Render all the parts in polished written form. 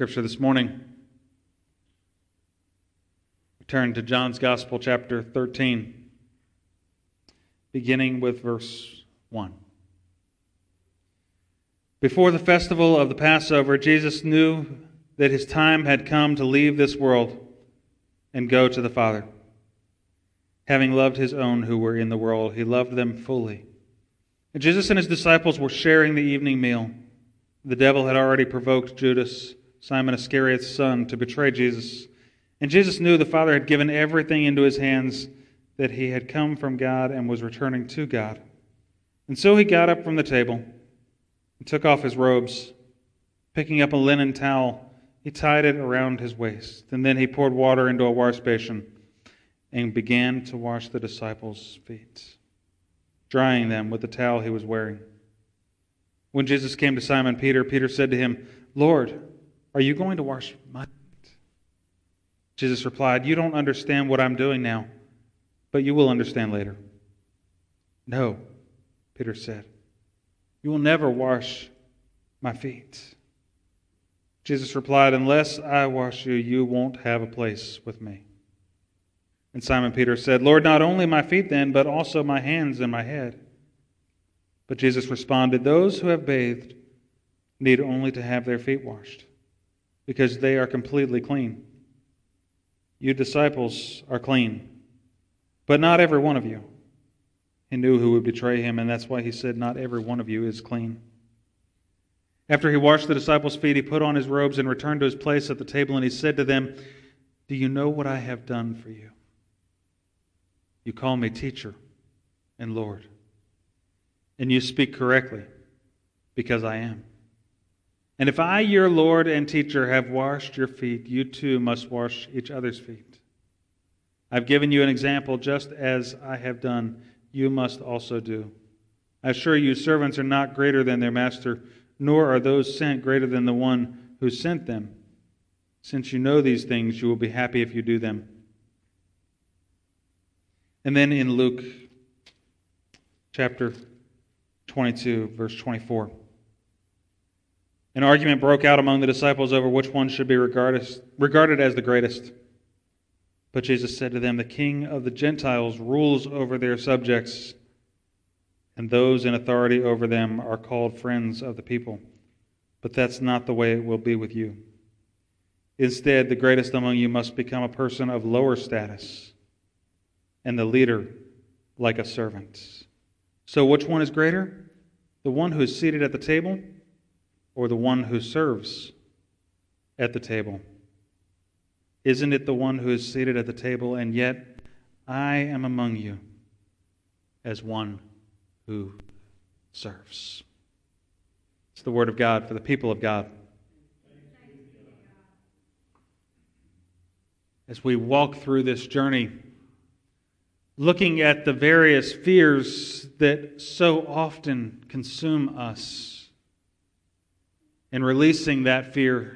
Scripture this morning. Turn to John's Gospel, chapter 13, beginning with verse 1. Before the festival of the Passover, Jesus knew that his time had come to leave this world and go to the Father. Having loved his own who were in the world, he loved them fully. And Jesus and his disciples were sharing the evening meal. The devil had already provoked Judas, Simon Iscariot's son, to betray Jesus. And Jesus knew the Father had given everything into his hands, that he had come from God and was returning to God. And so he got up from the table and took off his robes. Picking up a linen towel, he tied it around his waist. And then he poured water into a wash basin and began to wash the disciples' feet, drying them with the towel he was wearing. When Jesus came to Simon Peter, Peter said to him, "Lord, are you going to wash my feet?" Jesus replied, "You don't understand what I'm doing now, but you will understand later." "No," Peter said, "you will never wash my feet." Jesus replied, "Unless I wash you, you won't have a place with me." And Simon Peter said, "Lord, not only my feet then, but also my hands and my head." But Jesus responded, "Those who have bathed need only to have their feet washed, because they are completely clean. You disciples are clean, but not every one of you." He knew who would betray him, and that's why he said, "Not every one of you is clean." After he washed the disciples' feet, he put on his robes and returned to his place at the table, and he said to them, "Do you know what I have done for you? You call me teacher and Lord, and you speak correctly, because I am. And if I, your Lord and teacher, have washed your feet, you too must wash each other's feet. I've given you an example, just as I have done, you must also do. I assure you, servants are not greater than their master, nor are those sent greater than the one who sent them. Since you know these things, you will be happy if you do them." And then in Luke chapter 22, verse 24. An argument broke out among the disciples over which one should be regarded as the greatest. But Jesus said to them, "The king of the Gentiles rules over their subjects, and those in authority over them are called friends of the people. But that's not the way it will be with you. Instead, the greatest among you must become a person of lower status, and the leader like a servant. So which one is greater? The one who is seated at the table, or the one who serves at the table? Isn't it the one who is seated at the table? And yet I am among you as one who serves." It's the word of God for the people of God. As we walk through this journey, looking at the various fears that so often consume us, and releasing that fear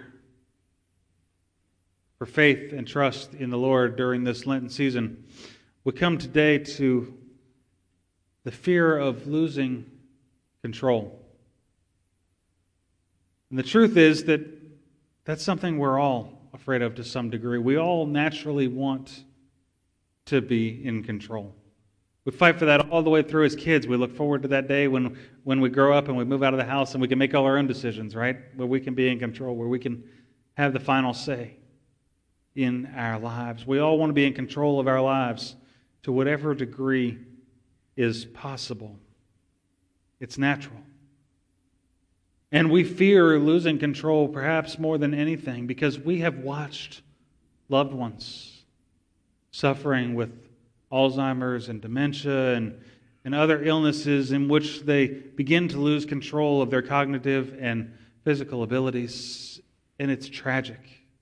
for faith and trust in the Lord during this Lenten season, we come today to the fear of losing control. And the truth is that that's something we're all afraid of to some degree. We all naturally want to be in control. We fight for that all the way through as kids. We look forward to that day when we grow up and we move out of the house and we can make all our own decisions, right? Where we can be in control, where we can have the final say in our lives. We all want to be in control of our lives to whatever degree is possible. It's natural. And we fear losing control perhaps more than anything because we have watched loved ones suffering with Alzheimer's and dementia and other illnesses in which they begin to lose control of their cognitive and physical abilities. And it's tragic.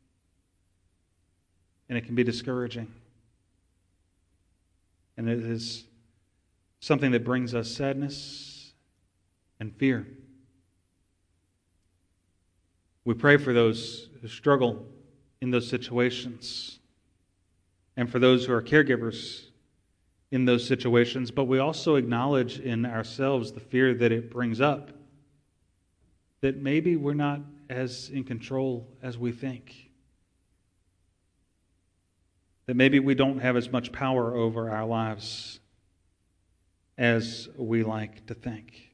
And it can be discouraging. And it is something that brings us sadness and fear. We pray for those who struggle in those situations and for those who are caregivers in those situations, but we also acknowledge in ourselves the fear that it brings up, that maybe we're not as in control as we think. That maybe we don't have as much power over our lives as we like to think.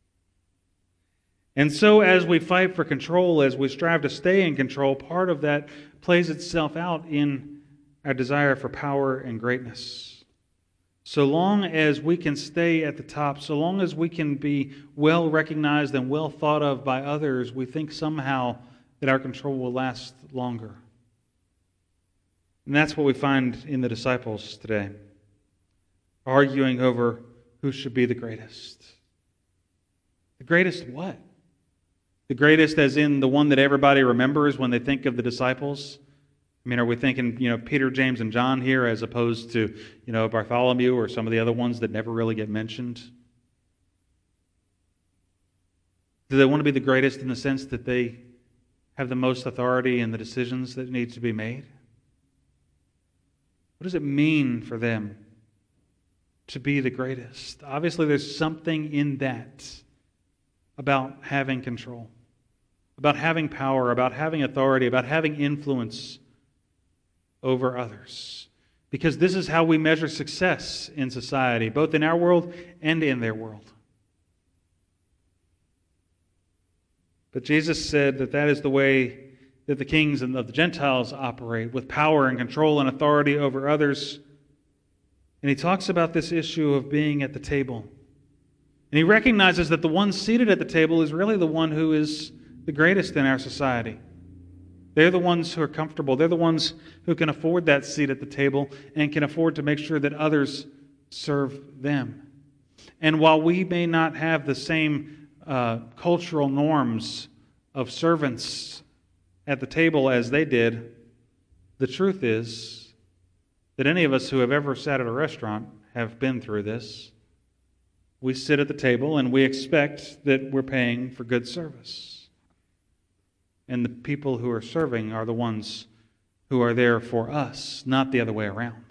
And so as we fight for control, as we strive to stay in control, part of that plays itself out in our desire for power and greatness. So long as we can stay at the top, so long as we can be well recognized and well thought of by others, we think somehow that our control will last longer. And that's what we find in the disciples today, arguing over who should be the greatest. The greatest what? The greatest as in the one that everybody remembers when they think of the disciples? I mean, are we thinking, Peter, James, and John here as opposed to, Bartholomew or some of the other ones that never really get mentioned? Do they want to be the greatest in the sense that they have the most authority in the decisions that need to be made? What does it mean for them to be the greatest? Obviously, there's something in that about having control, about having power, about having authority, about having influence over others. Because this is how we measure success in society, both in our world and in their world. But Jesus said that is the way that the kings of the Gentiles operate, with power and control and authority over others. And he talks about this issue of being at the table. And he recognizes that the one seated at the table is really the one who is the greatest in our society. They're the ones who are comfortable. They're the ones who can afford that seat at the table and can afford to make sure that others serve them. And while we may not have the same cultural norms of servants at the table as they did, the truth is that any of us who have ever sat at a restaurant have been through this. We sit at the table and we expect that we're paying for good service. And the people who are serving are the ones who are there for us, not the other way around.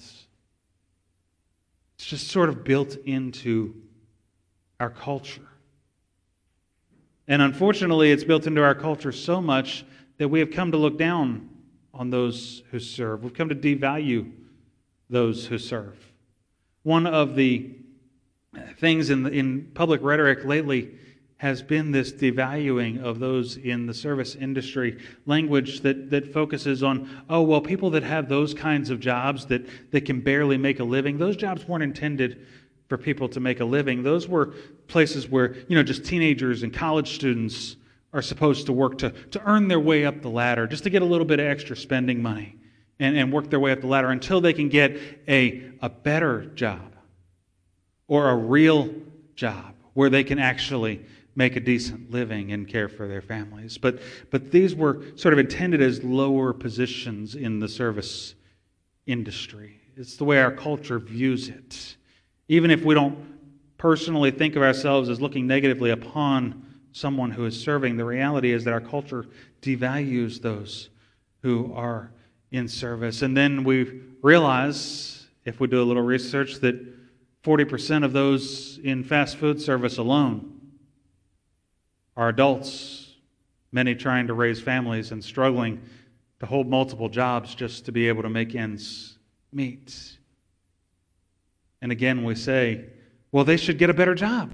It's just sort of built into our culture. And unfortunately, it's built into our culture so much that we have come to look down on those who serve. We've come to devalue those who serve. One of the things in public rhetoric lately has been this devaluing of those in the service industry, language that focuses on, people that have those kinds of jobs that can barely make a living, those jobs weren't intended for people to make a living. Those were places where, just teenagers and college students are supposed to work to earn their way up the ladder, just to get a little bit of extra spending money and work their way up the ladder until they can get a better job or a real job where they can actually make a decent living and care for their families. But these were sort of intended as lower positions in the service industry. It's the way our culture views it. Even if we don't personally think of ourselves as looking negatively upon someone who is serving, the reality is that our culture devalues those who are in service. And then we realize, if we do a little research, that 40% of those in fast food service alone are adults, many trying to raise families and struggling to hold multiple jobs just to be able to make ends meet. And again, we say, well, they should get a better job.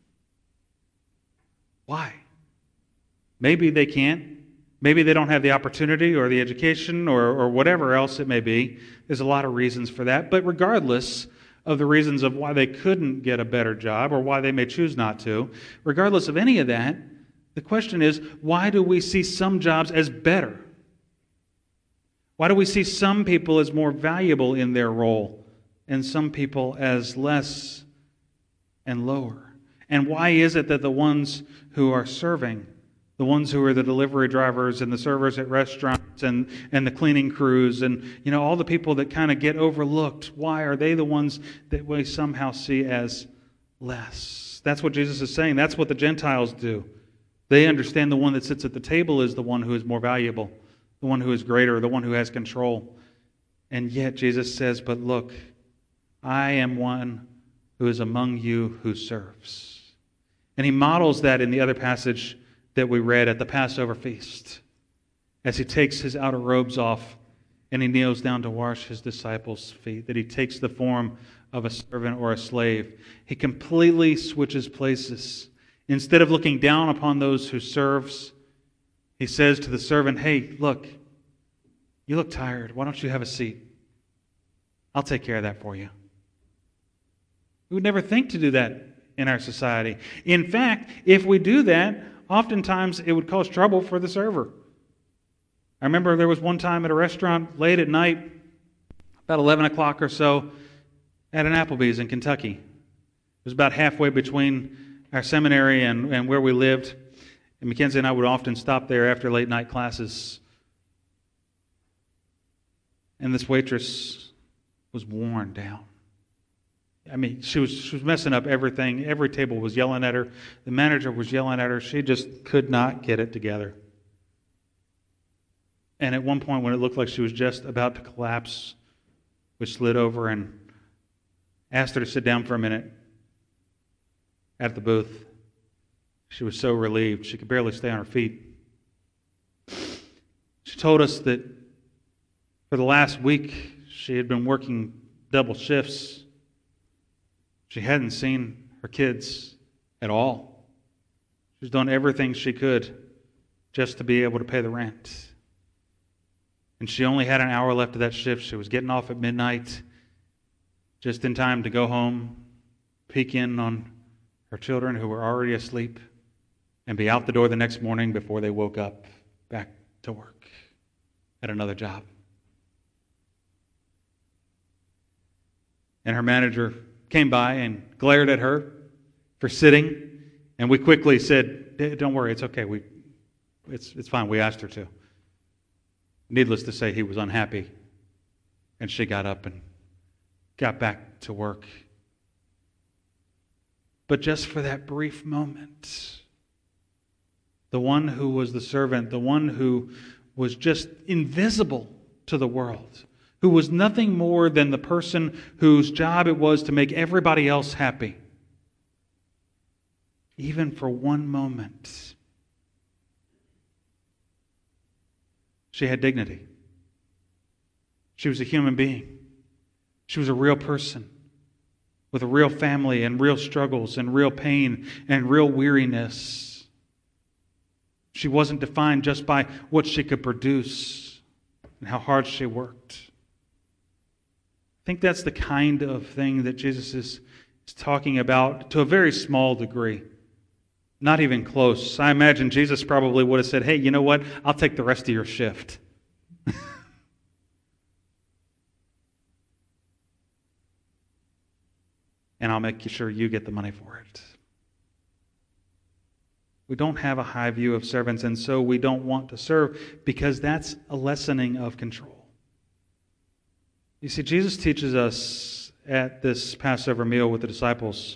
Why? Maybe they can't. Maybe they don't have the opportunity or the education or whatever else it may be. There's a lot of reasons for that. But regardless of the reasons of why they couldn't get a better job or why they may choose not to, regardless of any of that, the question is, why do we see some jobs as better? Why do we see some people as more valuable in their role and some people as less and lower? And why is it that the ones who are serving, the ones who are the delivery drivers and the servers at restaurants and the cleaning crews and all the people that kind of get overlooked, why are they the ones that we somehow see as less? That's what Jesus is saying. That's what the Gentiles do. They understand the one that sits at the table is the one who is more valuable, the one who is greater, the one who has control. And yet Jesus says, but look, I am one who is among you who serves. And he models that in the other passage that we read at the Passover feast, as he takes his outer robes off and he kneels down to wash his disciples' feet, that he takes the form of a servant or a slave. He completely switches places. Instead of looking down upon those who serves, he says to the servant, "Hey, look, you look tired. Why don't you have a seat? I'll take care of that for you." We would never think to do that in our society. In fact, if we do that, oftentimes it would cause trouble for the server. I remember there was one time at a restaurant late at night, about 11 o'clock or so, at an Applebee's in Kentucky. It was about halfway between our seminary and where we lived. And Mackenzie and I would often stop there after late night classes. And this waitress was worn down. I mean, she was messing up everything. Every table was yelling at her. The manager was yelling at her. She just could not get it together. And at one point, when it looked like she was just about to collapse, we slid over and asked her to sit down for a minute at the booth. She was so relieved. She could barely stay on her feet. She told us that for the last week, she had been working double shifts. She hadn't seen her kids at all. She's done everything she could just to be able to pay the rent. And she only had an hour left of that shift. She was getting off at midnight, just in time to go home, peek in on her children who were already asleep, and be out the door the next morning before they woke up back to work at another job. And her manager came by and glared at her for sitting, and we quickly said, "Don't worry, it's okay. It's fine. We asked her to." Needless to say, he was unhappy, and she got up and got back to work. But just for that brief moment, the one who was the servant, the one who was just invisible to the world, who was nothing more than the person whose job it was to make everybody else happy, even for one moment, she had dignity. She was a human being. She was a real person with a real family and real struggles and real pain and real weariness. She wasn't defined just by what she could produce and how hard she worked. I think that's the kind of thing that Jesus is talking about to a very small degree. Not even close. I imagine Jesus probably would have said, "Hey, you know what? I'll take the rest of your shift." And I'll make sure you get the money for it. We don't have a high view of servants, and so we don't want to serve because that's a lessening of control. You see, Jesus teaches us at this Passover meal with the disciples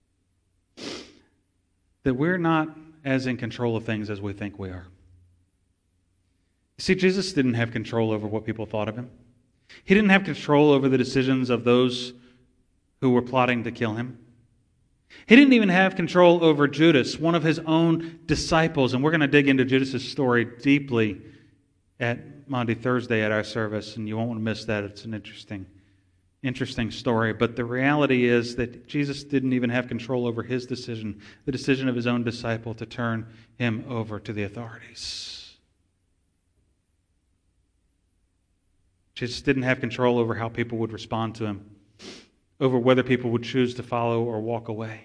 that we're not as in control of things as we think we are. You see, Jesus didn't have control over what people thought of him. He didn't have control over the decisions of those who were plotting to kill him. He didn't even have control over Judas, one of his own disciples. And we're going to dig into Judas' story deeply at Maundy Thursday at our service, and you won't want to miss that. It's an interesting story. But the reality is that Jesus didn't even have control over his decision, the decision of his own disciple to turn him over to the authorities. Jesus didn't have control over how people would respond to him, over whether people would choose to follow or walk away.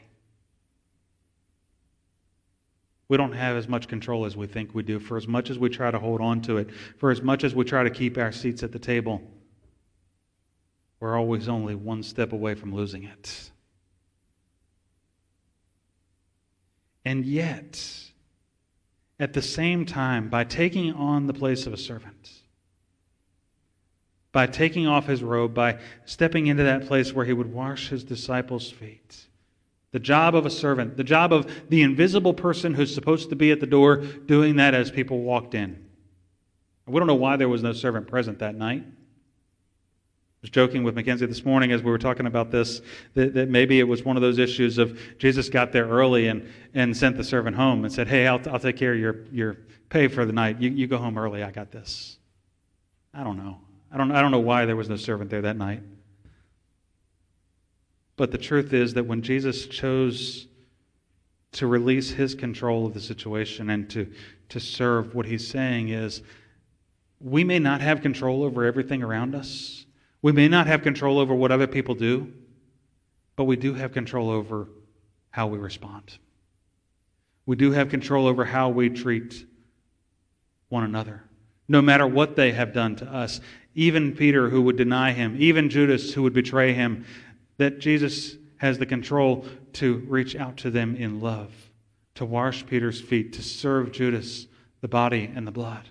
We don't have as much control as we think we do. For as much as we try to hold on to it, for as much as we try to keep our seats at the table, we're always only one step away from losing it. And yet, at the same time, by taking on the place of a servant, by taking off his robe, by stepping into that place where he would wash his disciples' feet, the job of a servant, the job of the invisible person who's supposed to be at the door doing that as people walked in. We don't know why there was no servant present that night. was joking with Mackenzie this morning as we were talking about this, that maybe it was one of those issues of Jesus got there early and sent the servant home and said, hey, I'll take care of your pay for the night. You go home early. I got this. I don't know. I don't know why there was no servant there that night. But the truth is that when Jesus chose to release his control of the situation and to serve, what he's saying is, we may not have control over everything around us. We may not have control over what other people do, but we do have control over how we respond. We do have control over how we treat one another, no matter what they have done to us. Even Peter, who would deny him, even Judas, who would betray him, that Jesus has the control to reach out to them in love, to wash Peter's feet, to serve Judas the body and the blood.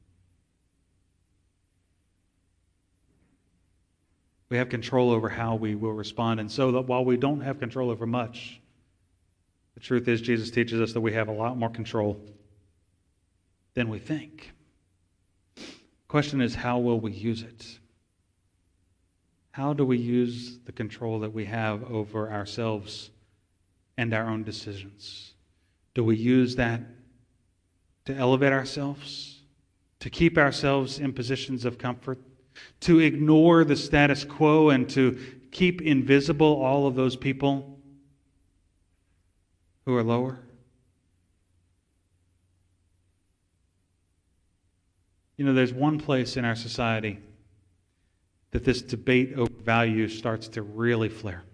We have control over how we will respond. And so that while we don't have control over much, the truth is Jesus teaches us that we have a lot more control than we think. The question is, how will we use it? How do we use the control that we have over ourselves and our own decisions? Do we use that to elevate ourselves, to keep ourselves in positions of comfort, to ignore the status quo and to keep invisible all of those people who are lower? You know, there's one place in our society that this debate over value starts to really flare.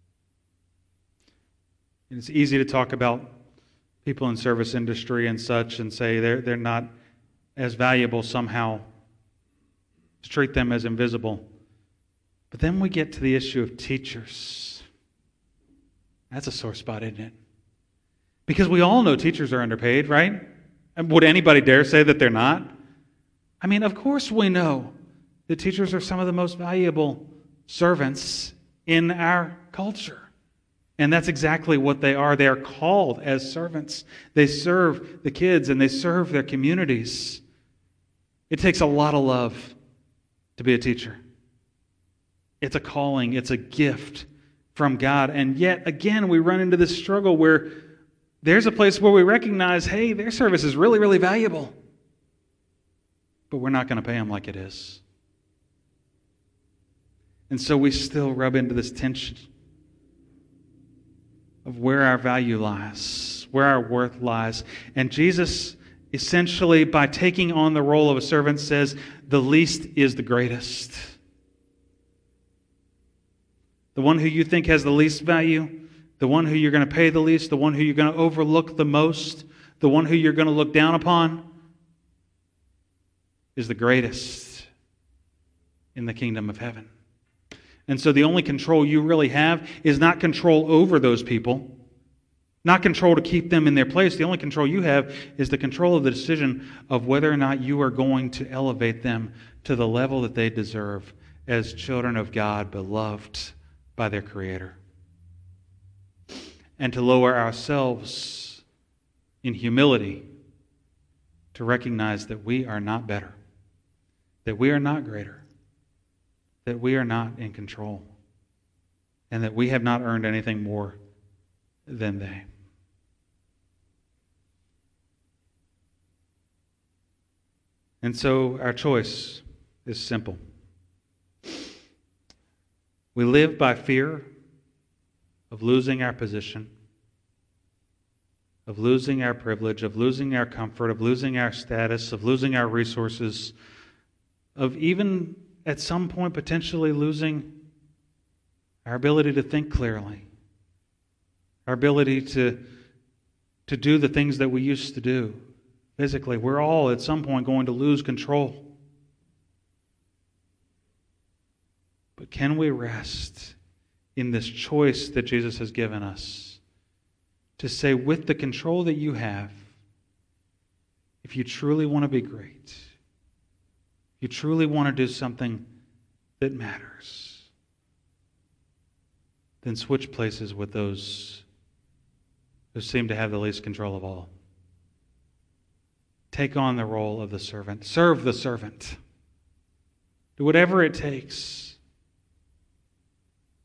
And it's easy to talk about people in service industry and such and say they're not as valuable somehow, to treat them as invisible. But then we get to the issue of teachers. That's a sore spot, isn't it? Because we all know teachers are underpaid, right? And would anybody dare say that they're not? I mean, of course we know that teachers are some of the most valuable servants in our culture. And that's exactly what they are. They are called as servants. They serve the kids and they serve their communities. It takes a lot of love to be a teacher. It's a calling. It's a gift from God. And yet, again, we run into this struggle where there's a place where we recognize, hey, their service is really, really valuable. But we're not going to pay them like it is. And so we still rub into this tension of where our value lies, where our worth lies. And Jesus, essentially, by taking on the role of a servant, says, the least is the greatest. The one who you think has the least value, the one who you're going to pay the least, the one who you're going to overlook the most, the one who you're going to look down upon, is the greatest in the kingdom of heaven. And so the only control you really have is not control over those people, not control to keep them in their place. The only control you have is the control of the decision of whether or not you are going to elevate them to the level that they deserve as children of God, beloved by their Creator. And to lower ourselves in humility to recognize that we are not better, that we are not greater, that we are not in control, and that we have not earned anything more than they. And so our choice is simple. We live by fear of losing our position, of losing our privilege, of losing our comfort, of losing our status, of losing our resources, of even at some point potentially losing our ability to think clearly, our ability to do the things that we used to do physically. We're all at some point going to lose control. But can we rest in this choice that Jesus has given us to say, with the control that you have, if you truly want to be great, you truly want to do something that matters, then switch places with those who seem to have the least control of all. Take on the role of the servant. Serve the servant. Do whatever it takes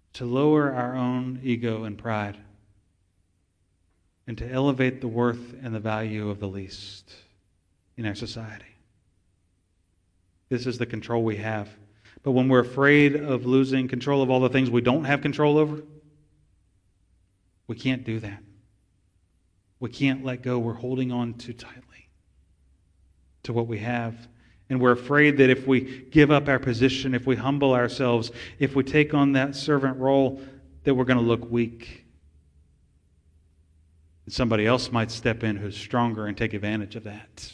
to lower our own ego and pride, and to elevate the worth and the value of the least in our society. This is the control we have. But when we're afraid of losing control of all the things we don't have control over, we can't do that. We can't let go. We're holding on too tightly to what we have. And we're afraid that if we give up our position, if we humble ourselves, if we take on that servant role, that we're going to look weak. And somebody else might step in who's stronger and take advantage of that.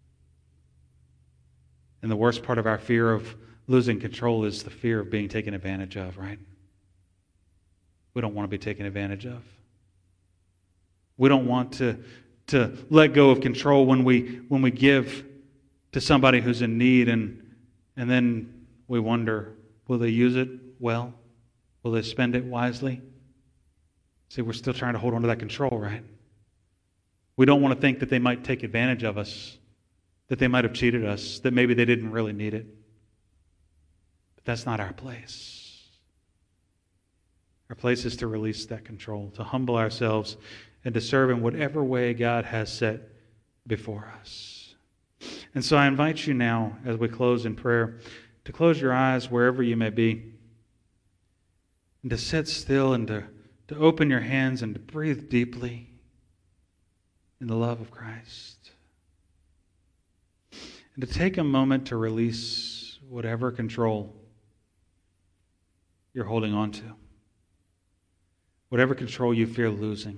And the worst part of our fear of losing control is the fear of being taken advantage of, right? We don't want to be taken advantage of. We don't want to let go of control when we give to somebody who's in need, and then we wonder, will they use it well? Will they spend it wisely? See, we're still trying to hold on to that control, right? We don't want to think that they might take advantage of us, that they might have cheated us, that maybe they didn't really need it. But that's not our place. Our place is to release that control, to humble ourselves, and to serve in whatever way God has set before us. And so I invite you now, as we close in prayer, to close your eyes wherever you may be, and to sit still and to open your hands and to breathe deeply in the love of Christ. And to take a moment to release whatever control you're holding on to, whatever control you fear losing.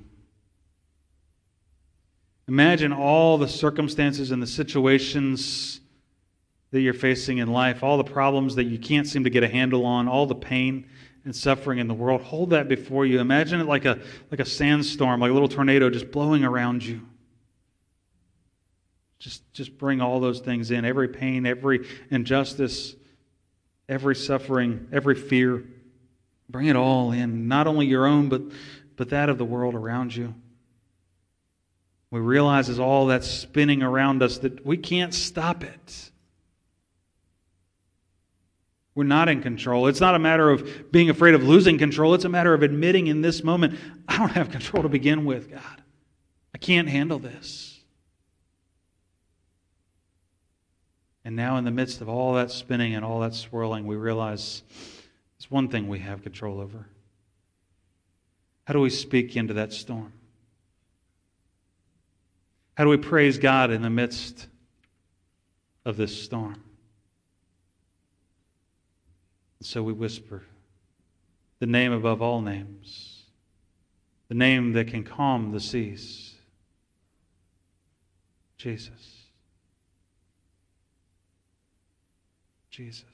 Imagine all the circumstances and the situations that you're facing in life, all the problems that you can't seem to get a handle on, all the pain and suffering in the world. Hold that before you. Imagine it like a sandstorm, like a little tornado just blowing around you. Just bring all those things in, every pain, every injustice, every suffering, every fear. Bring it all in, not only your own, but that of the world around you. We realize as all that's spinning around us that we can't stop it. We're not in control. It's not a matter of being afraid of losing control. It's a matter of admitting in this moment, I don't have control to begin with, God. I can't handle this. And now in the midst of all that spinning and all that swirling, we realize there's one thing we have control over. How do we speak into that storm? How do we praise God in the midst of this storm? And so we whisper the name above all names, the name that can calm the seas, Jesus. Jesus.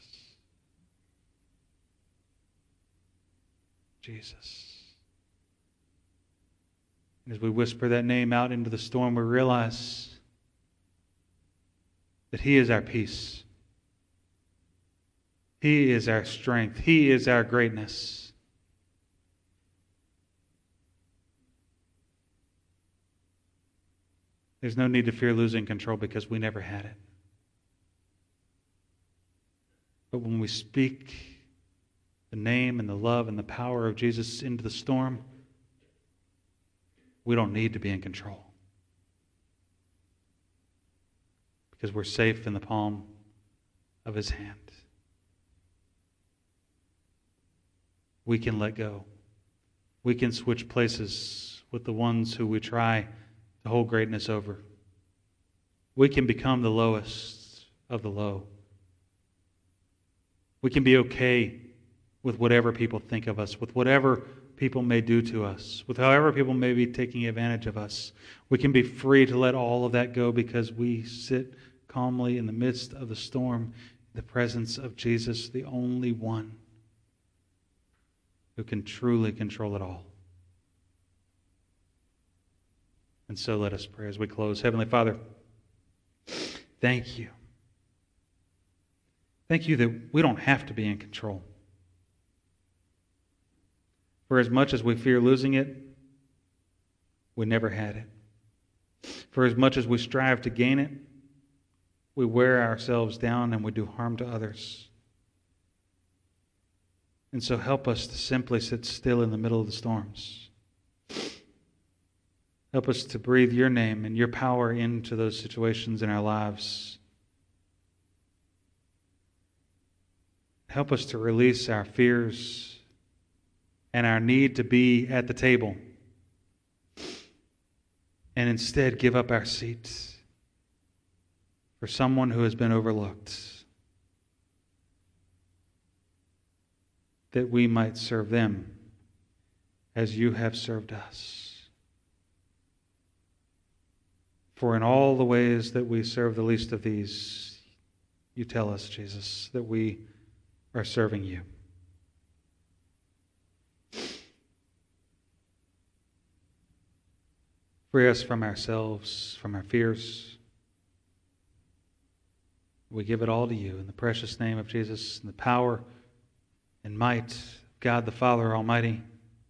Jesus. And as we whisper that name out into the storm, we realize that He is our peace. He is our strength. He is our greatness. There's no need to fear losing control because we never had it. But when we speak the name and the love and the power of Jesus into the storm, we don't need to be in control. Because we're safe in the palm of His hand. We can let go. We can switch places with the ones who we try to hold greatness over. We can become the lowest of the low. We can be okay with whatever people think of us, with whatever people may do to us, with however people may be taking advantage of us. We can be free to let all of that go because we sit calmly in the midst of the storm, in the presence of Jesus, the only one who can truly control it all. And so let us pray as we close. Heavenly Father, thank you. Thank you that we don't have to be in control. For as much as we fear losing it, we never had it. For as much as we strive to gain it, we wear ourselves down and we do harm to others. And so help us to simply sit still in the middle of the storms. Help us to breathe your name and your power into those situations in our lives. Help us to release our fears and our need to be at the table, and instead give up our seats for someone who has been overlooked, that we might serve them as you have served us. For in all the ways that we serve the least of these, you tell us, Jesus, that we are serving you. Free us from ourselves, from our fears. We give it all to you in the precious name of Jesus, in the power and might of God the Father Almighty,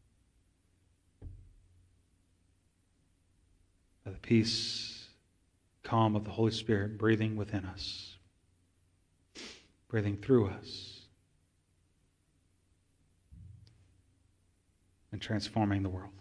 by the peace, calm of the Holy Spirit breathing within us, breathing through us, and transforming the world.